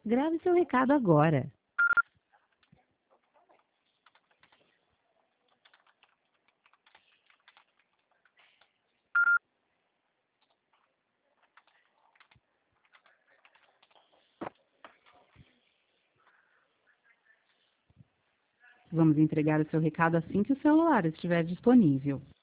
Grave seu recado agora. Vamos entregar o seu recado assim que o celular estiver disponível.